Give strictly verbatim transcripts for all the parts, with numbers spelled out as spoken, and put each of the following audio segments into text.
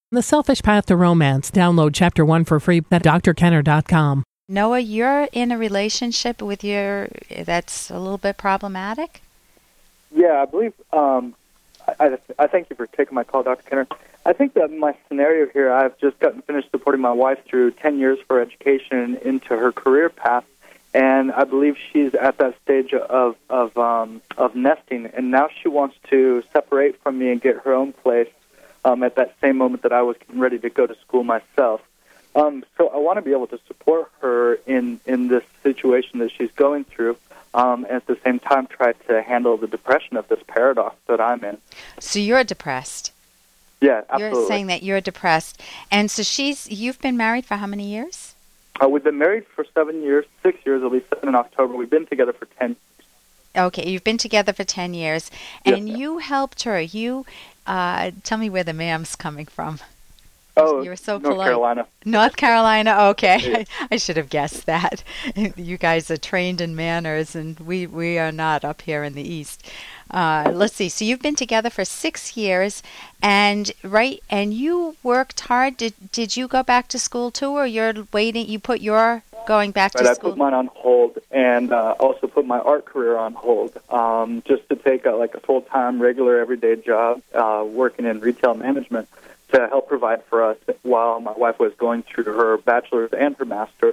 The Selfish Path to Romance. Download Chapter one for free at d r kenner dot com. Noah, you're in a relationship with your, that's a little bit problematic? Yeah, I believe, um, I, I, I thank you for taking my call, Doctor Kenner. I think that my scenario here, I've just gotten finished supporting my wife through ten years for education into her career path, and I believe she's at that stage of of um, of nesting, and now she wants to separate from me and get her own place um, at that same moment that I was getting ready to go to school myself. Um, so I want to be able to support her in, in this situation that she's going through, um, and at the same time try to handle the depression of this paradox that I'm in. So you're depressed. Yeah, absolutely. You're saying that you're depressed. And so she's, you've been married for how many years? Uh, we've been married for seven years, six years. It'll be seven in October. We've been together for ten years. Okay, you've been together for ten years. And yes, you helped her. You, uh, tell me where the ma'am's coming from. Oh, you were so North polite. Carolina. North Carolina, okay. Yeah. I, I should have guessed that. You guys are trained in manners, and we, we are not up here in the East. Uh, let's see. So you've been together for six years, and right, and you worked hard. Did did you go back to school too, or you're waiting? You put your going back right, to I school? I put mine on hold, and uh, also put my art career on hold, um, just to take a, like a full time, regular, everyday job, uh, working in retail management, to help provide for us while my wife was going through her bachelor's and her master's.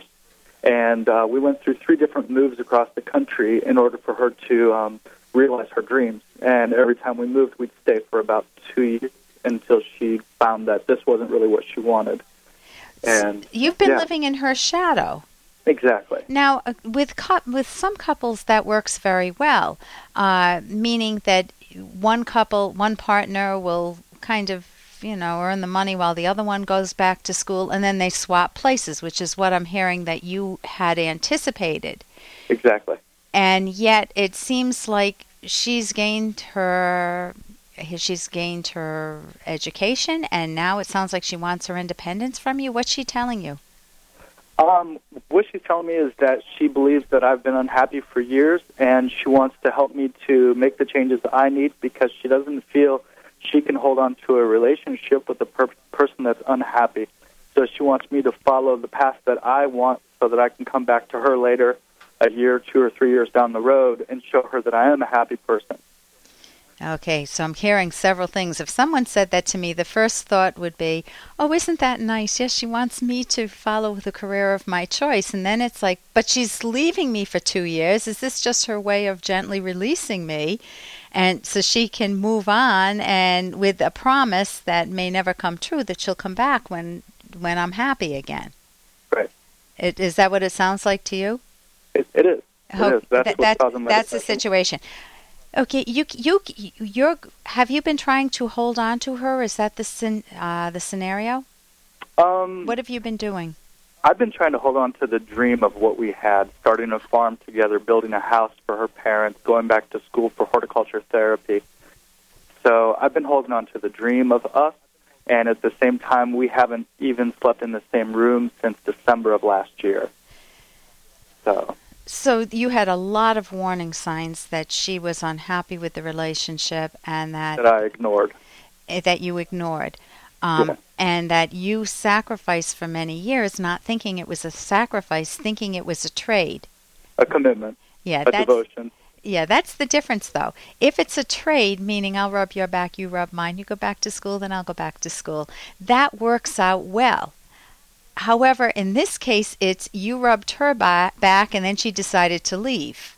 And uh, we went through three different moves across the country in order for her to um, realize her dreams. And every time we moved, we'd stay for about two years until she found that this wasn't really what she wanted. And so you've been yeah. living in her shadow. Exactly. Now, uh, with cu- with some couples, that works very well, uh, meaning that one couple, one partner will kind of, you know, earn the money while the other one goes back to school, and then they swap places, which is what I'm hearing that you had anticipated. Exactly. And yet it seems like she's gained her she's gained her education, and now it sounds like she wants her independence from you. What's she telling you? Um, what she's telling me is that she believes that I've been unhappy for years, and she wants to help me to make the changes I need because she doesn't feel she can hold on to a relationship with a per- person that's unhappy. So she wants me to follow the path that I want so that I can come back to her later, a year, two or three years down the road, and show her that I am a happy person. Okay, so I'm hearing several things. If someone said that to me, the first thought would be, oh, isn't that nice? Yes, she wants me to follow the career of my choice. And then it's like, but she's leaving me for two years. Is this just her way of gently releasing me? And so she can move on, and with a promise that may never come true, that she'll come back when when I'm happy again. Right. It, is that what it sounds like to you? It, it is. It Hope, is. That's that, what's that, causing my That's the depression. situation. Okay, you you you're have you been trying to hold on to her? Is that the scen- uh, the scenario? Um, what have you been doing? I've been trying to hold on to the dream of what we had, starting a farm together, building a house for her parents, going back to school for horticulture therapy. So I've been holding on to the dream of us, and at the same time, we haven't even slept in the same room since December of last year. So... So you had a lot of warning signs that she was unhappy with the relationship, and that that I ignored, that you ignored, um, yeah. and that you sacrificed for many years, not thinking it was a sacrifice, thinking it was a trade, a commitment, yeah, a that's, devotion. Yeah, that's the difference, though. If it's a trade, meaning I'll rub your back, you rub mine, you go back to school, then I'll go back to school, that works out well. However, in this case, it's you rubbed her ba- back, and then she decided to leave.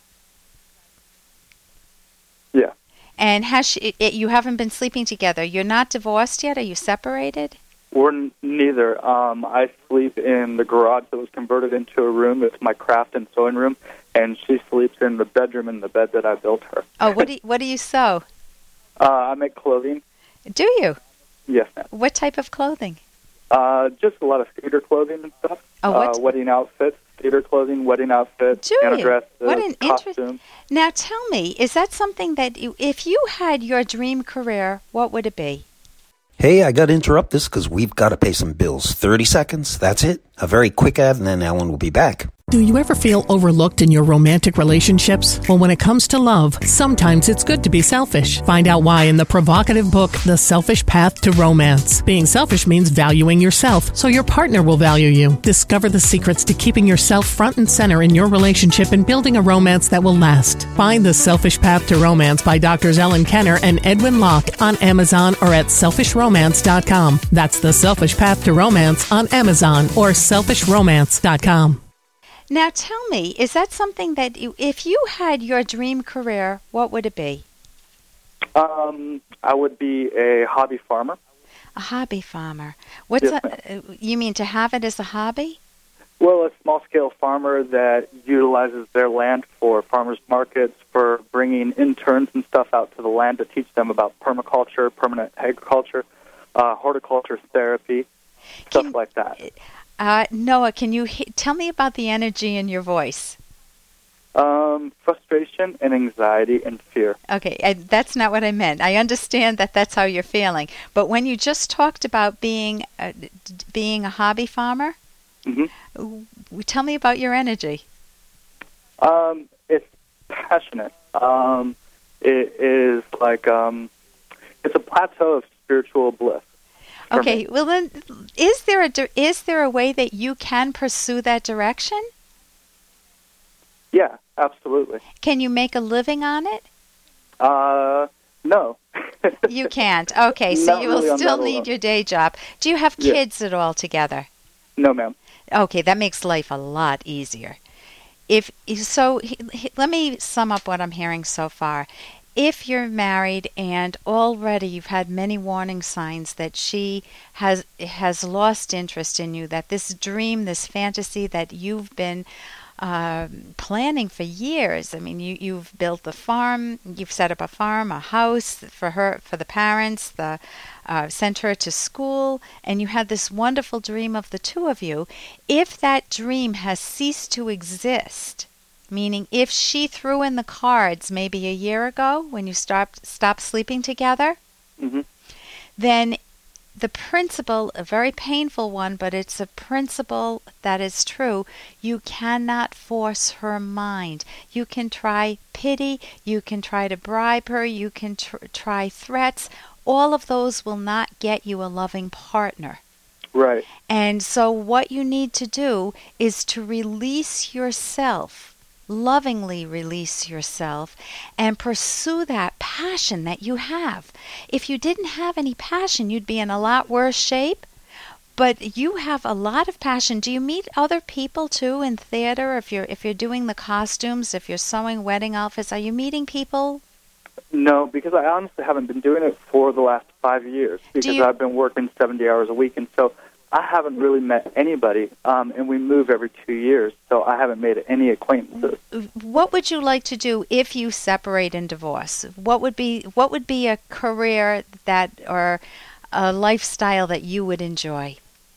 Yeah. And has she, it, you haven't been sleeping together. You're not divorced yet? Are you separated? We're n- neither. Um, I sleep in the garage that was converted into a room. It's my craft and sewing room, and she sleeps in the bedroom in the bed that I built her. Oh, what do you, what do you sew? Uh, I make clothing. Do you? Yes, ma'am. What type of clothing? Uh, just a lot of theater clothing and stuff. Oh, what? Uh, wedding outfits, theater clothing, wedding outfits, Do Santa you? dresses, What an interest- costumes. Now tell me, is that something that you, if you had your dream career, what would it be? Hey, I got to interrupt this because we've got to pay some bills. thirty seconds, that's it. A very quick ad, and then Ellen will be back Do you ever feel overlooked in your romantic relationships? Well, when it comes to love, sometimes it's good to be selfish. Find out why in the provocative book, The Selfish Path to Romance. Being selfish means valuing yourself, so your partner will value you. Discover the secrets to keeping yourself front and center in your relationship and building a romance that will last. Find The Selfish Path to Romance by Doctors Ellen Kenner and Edwin Locke on Amazon or at selfish romance dot com. That's The Selfish Path to Romance on Amazon or selfish romance dot com. Now tell me, is that something that you, if you had your dream career, what would it be? Um, I would be a hobby farmer. A hobby farmer. What's Yes, a, you mean to have it as a hobby? Well, a small-scale farmer that utilizes their land for farmers markets, for bringing interns and stuff out to the land to teach them about permaculture, permanent agriculture, uh, horticulture therapy, stuff Can, like that. Uh, Noah, can you he- tell me about the energy in your voice? Um, frustration and anxiety and fear. Okay, I, that's not what I meant. I understand that that's how you're feeling. But when you just talked about being uh, d- being a hobby farmer, Mm-hmm. w- tell me about your energy. Um, it's passionate. Um, it is like um, it's a plateau of spiritual bliss. Okay, well then, is there a di- is there a way that you can pursue that direction? Yeah, absolutely. Can you make a living on it? Uh, no. You can't. Okay, so Not you will really on still that need level. your day job. Do you have Yeah. kids at all together? No, ma'am. Okay, that makes life a lot easier. If so, he, he- let me sum up what I'm hearing so far. If you're married and already you've had many warning signs that she has has lost interest in you, that this dream, this fantasy that you've been uh, planning for years. I mean, you you've built the farm, you've set up a farm, a house for her, for the parents, the uh, sent her to school, and you had this wonderful dream of the two of you. If that dream has ceased to exist, meaning if she threw in the cards maybe a year ago when you stopped stopped sleeping together, Mm-hmm. then the principle, a very painful one, but it's a principle that is true. You cannot force her mind. You can try pity, you can try to bribe her, you can tr- try threats. All of those will not get you a loving partner. Right. And so what you need to do is to release yourself, lovingly release yourself, and pursue that passion that you have. If you didn't have any passion, you'd be in a lot worse shape. But you have a lot of passion. Do you meet other people too in theater? If you're if you're doing the costumes, if you're sewing wedding outfits, are you meeting people? No, because I honestly haven't been doing it for the last five years because you- I've been working seventy hours a week, and so I haven't really met anybody, um, and we move every two years, so I haven't made any acquaintances. What would you like to do if you separate and divorce? What would be what would be a career that or a lifestyle that you would enjoy?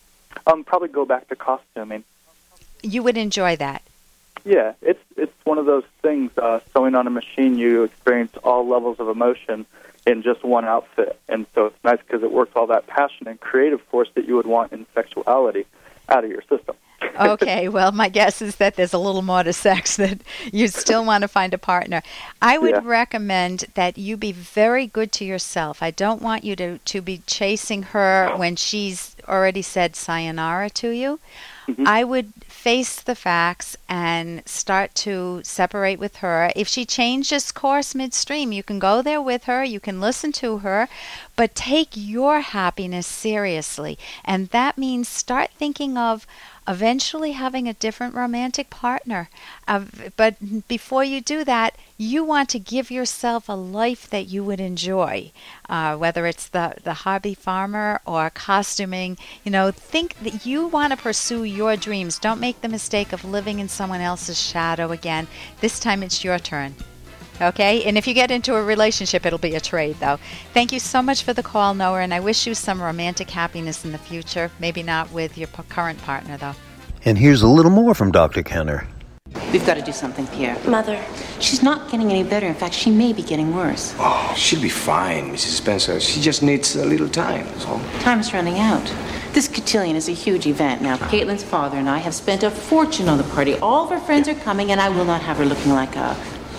Um, probably go back to costuming. You would enjoy that. Yeah, it's it's one of those things. Uh, sewing on a machine, you experience all levels of emotion in just one outfit, and so it's nice because it works all that passion and creative force that you would want in sexuality out of your system. Okay, well, my guess is that there's a little more to sex, that you still want to find a partner. I would Yeah. recommend that you be very good to yourself. I don't want you to, to be chasing her when she's already said sayonara to you. Mhm. I would face the facts and start to separate with her. If she changes course midstream, you can go there with her, you can listen to her, but take your happiness seriously. And that means start thinking of eventually having a different romantic partner. Uh, but before you do that, you want to give yourself a life that you would enjoy, uh, whether it's the, the hobby farmer or costuming. You know, think that you want to pursue your dreams. Don't make the mistake of living in someone else's shadow again. This time it's your turn. Okay? And if you get into a relationship, it'll be a trade, though. Thank you so much for the call, Noah, and I wish you some romantic happiness in the future. Maybe not with your p- current partner, though. And here's a little more from Doctor Kenner. We've got to do something, Pierre. Mother. She's not getting any better. In fact, she may be getting worse. Oh, she'll be fine, Missus Spencer. She just needs a little time, that's all. Time's running out. This cotillion is a huge event. Now, Caitlin's father and I have spent a fortune on the party. All of her friends are coming, and I will not have her looking like a...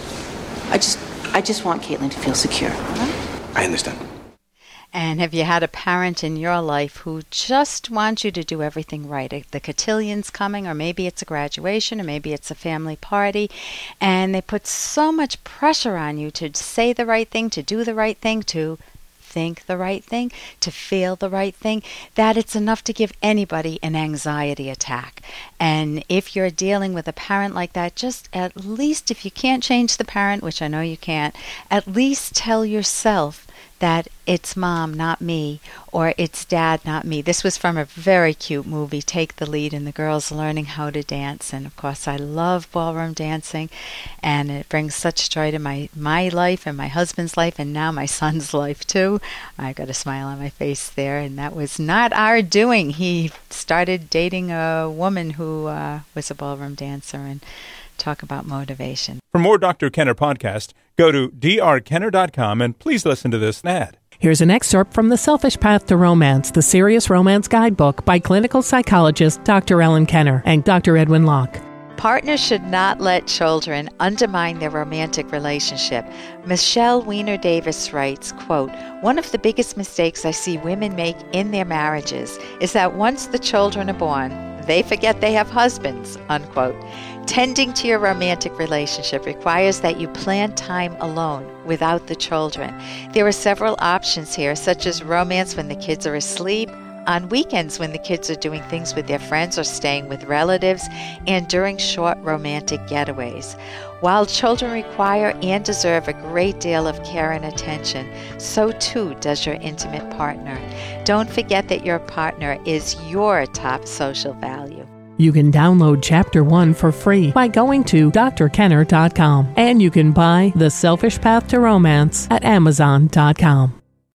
I just, I just want Caitlin to feel secure. Right? I understand. And have you had a parent in your life who just wants you to do everything right? The cotillion's coming, or maybe it's a graduation, or maybe it's a family party, and they put so much pressure on you to say the right thing, to do the right thing, to think the right thing, to feel the right thing, that it's enough to give anybody an anxiety attack. And if you're dealing with a parent like that, just at least, if you can't change the parent, which I know you can't, at least tell yourself that it's mom, not me, or it's dad, not me. This was from a very cute movie, Take the Lead, and the girls learning how to dance. And of course, I love ballroom dancing, and it brings such joy to my, my life and my husband's life, and now my son's life too. I've got a smile on my face there, and that was not our doing. He started dating a woman who uh, was a ballroom dancer, and talk about motivation. For more Doctor Kenner podcast, go to d r kenner dot com and please listen to this ad. Here's an excerpt from The Selfish Path to Romance, the Serious Romance Guidebook by clinical psychologist Doctor Ellen Kenner and Doctor Edwin Locke. Partners should not let children undermine their romantic relationship. Michelle Weiner Davis writes, quote, "One of the biggest mistakes I see women make in their marriages is that once the children are born, they forget they have husbands," unquote. Tending to your romantic relationship requires that you plan time alone without the children. There are several options here, such as romance when the kids are asleep, on weekends when the kids are doing things with their friends or staying with relatives, and during short romantic getaways. While children require and deserve a great deal of care and attention, so too does your intimate partner. Don't forget that your partner is your top social value. You can download Chapter one for free by going to d r kenner dot com, and you can buy The Selfish Path to Romance at amazon dot com.